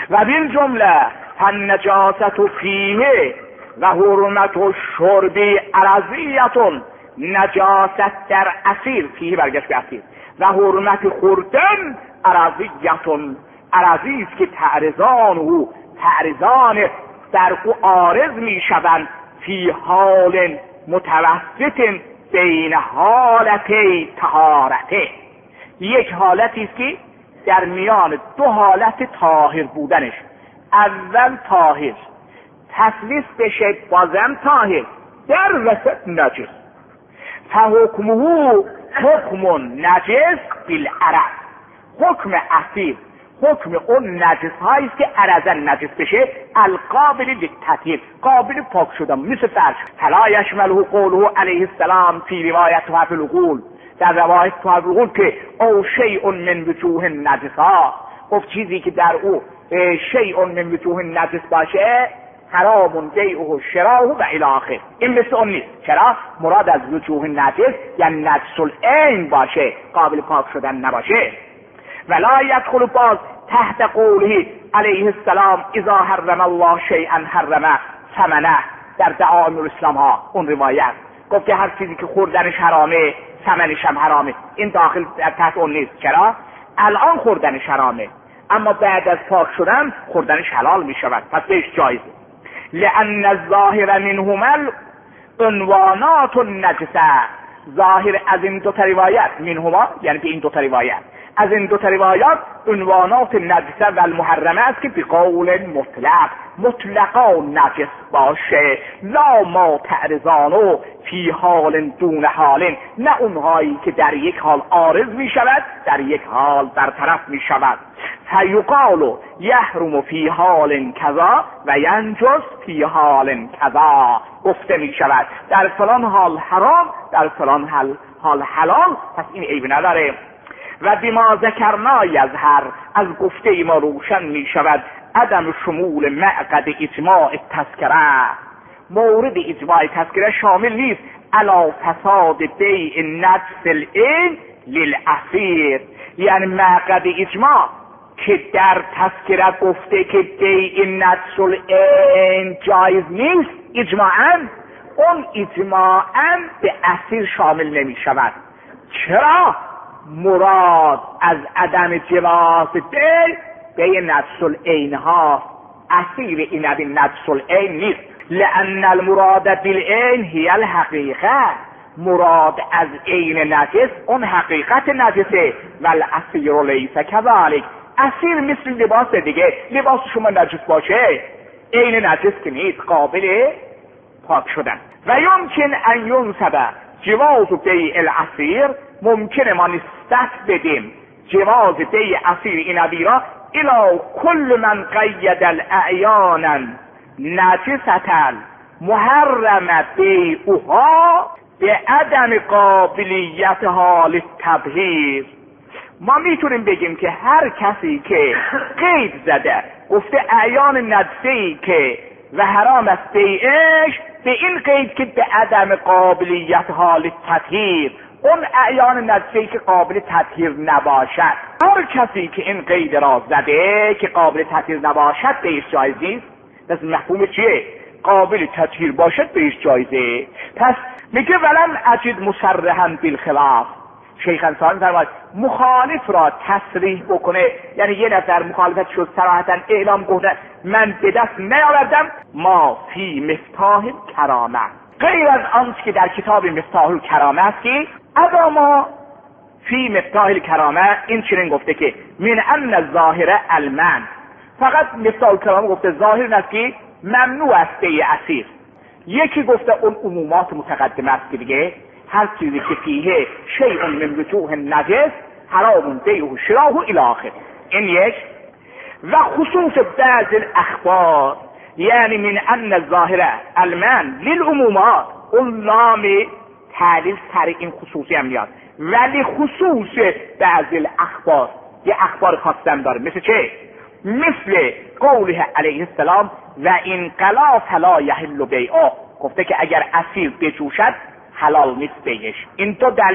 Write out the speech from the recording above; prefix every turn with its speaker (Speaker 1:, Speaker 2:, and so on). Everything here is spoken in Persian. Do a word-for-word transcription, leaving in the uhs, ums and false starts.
Speaker 1: و بیل جمله فالنجاست فیه و حرمت الشرب عرضیتون، نجاست در اسیر، فیه برگشت به اسیر، و حرمت خوردن عرضیتون، عرضی است که تعرضان او تعرضان در او عارض می شوند، فی حال متوسط بین حالتی طهارته، یک حالتی است که در میان دو حالت طاهر بودنش، اول طاهر تسلیس بشه بازم طاهر، در وسط نجس، فحکمه حکم نجس بالعرض، حکم اسیر حکم اون نجس هایی است که عرضن نجس بشه، القابل للتطهیر، قابل پاک شدن، مثل فرش. فلا یشمله قوله علیه السلام فی روایت تحف العقول، در روایت تحف العقول که او شیء من وجوه النجسا، گفت چیزی که در او شیء من وجوه النجس باشه حرام بیعه شراؤه و الی آخر. این مثل اون نیست. چرا؟ مراد از وجوه نجس یعنی نجس العین باشه، قابل پاک شدن نباشه. ولا یدخل باز تحت قوله علیه السلام اذا حرم الله شیئا حرم ثمنه، در دعائم الاسلام ها اون روایت گفت که هر چیزی که خوردنش حرامه ثمنش هم حرامه، این داخل در تحت اون نیست. چرا؟ الان خوردنش حرامه اما بعد از پاک شدن خوردنش حلال می شود، پس بهش جایزه. لأن الظاهر منهما عنوانات النجسه، ظاهر از این دو تا روایت، منهما یعنی که این دو تا روایت، از این دو تا روایات عنوانات نجسه و المحرمه است که بقول مطلق مطلقا نجس باشه، لا ما تعرضانو فی حال دون حال، نه اونهایی که در یک حال عارض می شود در یک حال برطرف می شود. فیقال یحرم فی حال کذا و ینجس فی حال کذا، گفته می شود در فلان حال حرام در فلان حال حال حلال، پس این عیب نداره. و بما ذکرنا یظهر، از گفته ای ما روشن می شود عدم شمول معقد اجماع تذکره، مورد اجماع تذکره شامل نیست علی فساد بیع نجس العین للاسیر، یعنی معقد اجماع که در تذکره گفته که بیع نجس العین جایز نیست اجماعاً، اون اجماعاً به اسیر شامل نمی شود. چرا؟ مراد از عدم جواز بیع بیع نجس العین ها، اسیر این ابی نجس العین نیست. لأن المراد بالعین هی الحقیقه، مراد از عین نجس اون حقیقت نجسه، والاسیر لیس کذالک، اسیر مثل لباس دیگه، لباس شما نجس باشه عین نجس که نیست، قابل پاک شدن. و یمکن ان ینسب جواز بیع الاسیر، ممکنه ما نسبت بدیم جواز بیع اسیر این ابی را الی کل من قید الاعیان نجسة محرم بیعها به عدم قابلیتها للتطهیر. ما میتونیم بگیم که هر کسی که قید زده گفته اعیان نجسی که و حرام است بیعش، به این قید که به عدم قابلیتها للتطهیر، اون اعیان نجسی که قابل تطهیر نباشد، هر کسی که این قید را زده که قابل تطهیر نباشد بهش جایز نیست. پس مفهوم چیه؟ قابل تطهیر باشد بهش جایزه. پس میگه ولم اجد مصرحا بالخلاف، شیخ انصاری فرماید مخالف را تصریح بکنه، یعنی یه نفر مخالفت شد صراحتا اعلام کنه من به دست نیاوردم، ما فی مفتاح کرامه، غیر از آنچه که در کتاب مفتاح الکرامه است که اما فی مفتاح الکرامه این چنین گفته که من ان الظاهر المن، فقط مفتاح الکرامه گفته ظاهر است که ممنوع است بیع اسیر. یکی گفته اون عمومات متقدمه است که دیگه هر چیزی که فیه شیء من وجوه نجس حرام بیعه شراؤه الی آخر. این یک. و خصوص بعض الاخبار، یعنی من ان الظاهر المن للعمومات، اون لام تعلیل سر این خصوصی هم میاد، ولی خصوص بعض الاخبار یه اخبار خاصم داره. مثل چه؟ مثل قوله علیه السلام و این قلا فلا یحل بیعه، گفته که اگر اسیر بجوشد حلال نیست بیعش. این تو دلیل